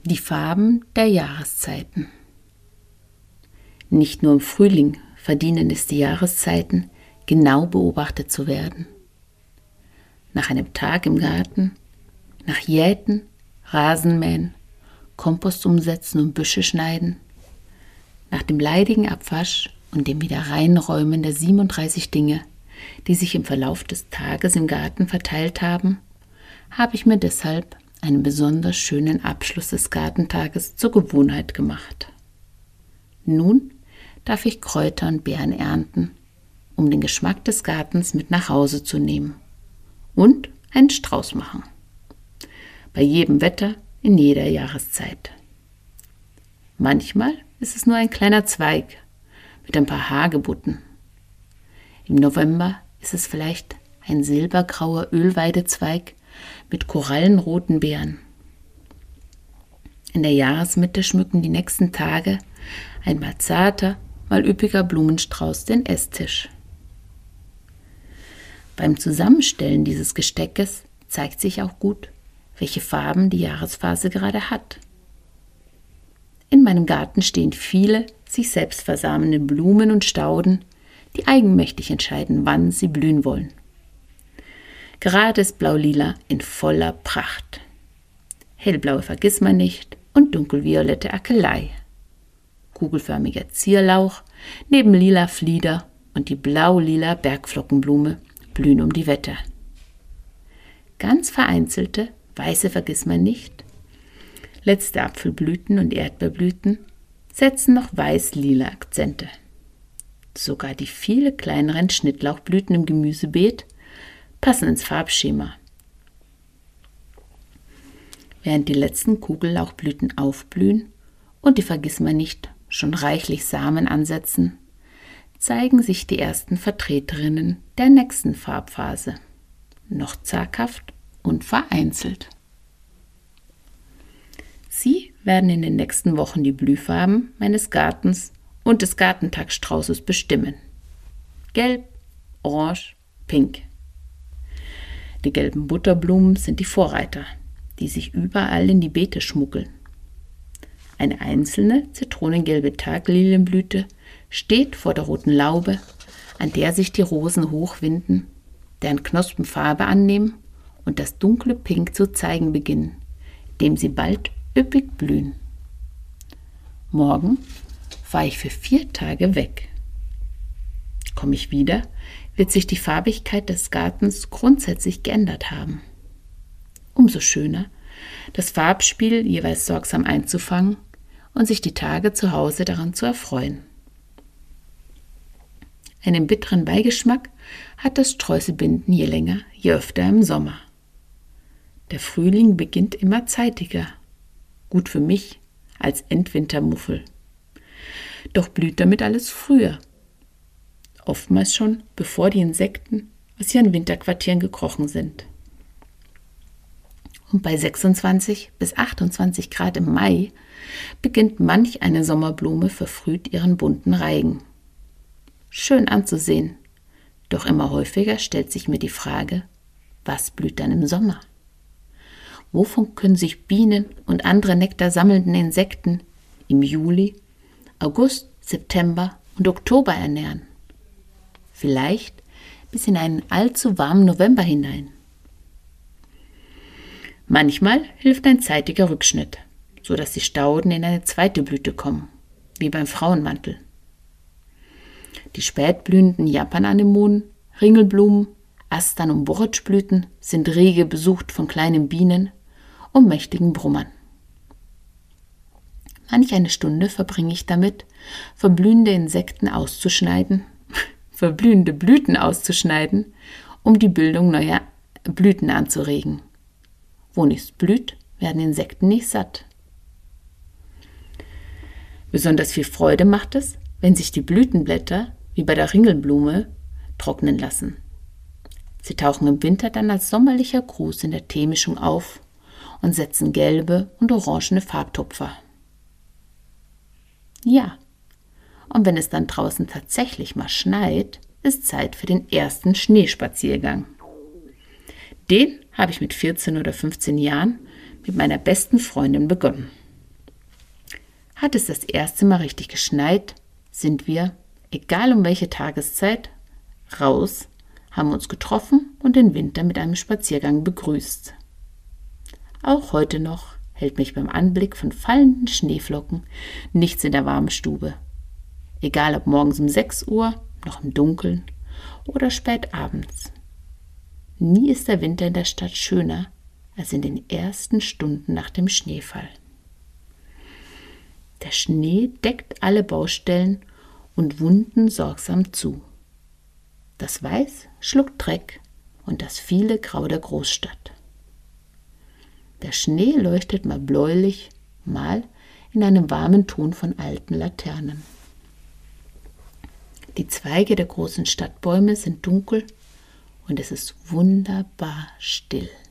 Die Farben der Jahreszeiten. Nicht nur im Frühling verdienen es die Jahreszeiten, genau beobachtet zu werden. Nach einem Tag im Garten, nach Jäten, Rasenmähen, Kompost umsetzen und Büsche schneiden, nach dem leidigen Abwasch und dem Wiederreinräumen der 37 Dinge, die sich im Verlauf des Tages im Garten verteilt haben, habe ich mir deshalb einen besonders schönen Abschluss des Gartentages zur Gewohnheit gemacht. Nun darf ich Kräuter und Beeren ernten, um den Geschmack des Gartens mit nach Hause zu nehmen und einen Strauß machen. Bei jedem Wetter, in jeder Jahreszeit. Manchmal ist es nur ein kleiner Zweig mit ein paar Hagebutten. Im November ist es vielleicht ein silbergrauer Ölweidezweig mit korallenroten Beeren. In der Jahresmitte schmücken die nächsten Tage ein mal zarter, mal üppiger Blumenstrauß den Esstisch. Beim Zusammenstellen dieses Gesteckes zeigt sich auch gut, welche Farben die Jahresphase gerade hat. In meinem Garten stehen viele sich selbst versammelnde Blumen und Stauden, die eigenmächtig entscheiden, wann sie blühen wollen. Gerade ist Blau-Lila in voller Pracht. Hellblaue Vergissmeinnicht und dunkelviolette Akelei. Kugelförmiger Zierlauch neben lila Flieder und die blau-lila Bergflockenblume blühen um die Wette. Ganz vereinzelte weiße Vergissmeinnicht, letzte Apfelblüten und Erdbeerblüten setzen noch weiß-lila Akzente. Sogar die viele kleineren Schnittlauchblüten im Gemüsebeet passen ins Farbschema. Während die letzten Kugellauchblüten aufblühen und die Vergissmeinnicht schon reichlich Samen ansetzen, zeigen sich die ersten Vertreterinnen der nächsten Farbphase, noch zaghaft und vereinzelt. Sie werden in den nächsten Wochen die Blühfarben meines Gartens und des Gartentagsstraußes bestimmen. Gelb, Orange, Pink. Die gelben Butterblumen sind die Vorreiter, die sich überall in die Beete schmuggeln. Eine einzelne zitronengelbe Taglilienblüte steht vor der roten Laube, an der sich die Rosen hochwinden, deren Knospen Farbe annehmen und das dunkle Pink zu zeigen beginnen, dem sie bald üppig blühen. Morgen fahre ich für 4 Tage weg. Komme ich wieder, wird sich die Farbigkeit des Gartens grundsätzlich geändert haben. Umso schöner, das Farbspiel jeweils sorgsam einzufangen und sich die Tage zu Hause daran zu erfreuen. Einen bitteren Beigeschmack hat das Streuselbinden je länger, je öfter im Sommer. Der Frühling beginnt immer zeitiger, gut für mich als Endwintermuffel. Doch blüht damit alles früher. Oftmals schon, bevor die Insekten aus ihren Winterquartieren gekrochen sind. Und bei 26 bis 28 Grad im Mai beginnt manch eine Sommerblume verfrüht ihren bunten Reigen. Schön anzusehen, doch immer häufiger stellt sich mir die Frage, was blüht dann im Sommer? Wovon können sich Bienen und andere Nektar sammelnde Insekten im Juli, August, September und Oktober ernähren? Vielleicht bis in einen allzu warmen November hinein. Manchmal hilft ein zeitiger Rückschnitt, sodass die Stauden in eine zweite Blüte kommen, wie beim Frauenmantel. Die spätblühenden Japan-Anemonen, Ringelblumen, Astern und Borretschblüten sind rege besucht von kleinen Bienen und mächtigen Brummern. Manch eine Stunde verbringe ich damit, verblühende Blüten auszuschneiden, um die Bildung neuer Blüten anzuregen. Wo nichts blüht, werden Insekten nicht satt. Besonders viel Freude macht es, wenn sich die Blütenblätter, wie bei der Ringelblume, trocknen lassen. Sie tauchen im Winter dann als sommerlicher Gruß in der Teemischung auf und setzen gelbe und orangene Farbtupfer. Ja, und wenn es dann draußen tatsächlich mal schneit, ist Zeit für den ersten Schneespaziergang. Den habe ich mit 14 oder 15 Jahren mit meiner besten Freundin begonnen. Hat es das erste Mal richtig geschneit, sind wir, egal um welche Tageszeit, raus, haben uns getroffen und den Winter mit einem Spaziergang begrüßt. Auch heute noch hält mich beim Anblick von fallenden Schneeflocken nichts in der warmen Stube. Egal ob morgens um 6 Uhr, noch im Dunkeln oder spät abends. Nie ist der Winter in der Stadt schöner als in den ersten Stunden nach dem Schneefall. Der Schnee deckt alle Baustellen und Wunden sorgsam zu. Das Weiß schluckt Dreck und das viele Grau der Großstadt. Der Schnee leuchtet mal bläulich, mal in einem warmen Ton von alten Laternen. Die Zweige der großen Stadtbäume sind dunkel und es ist wunderbar still.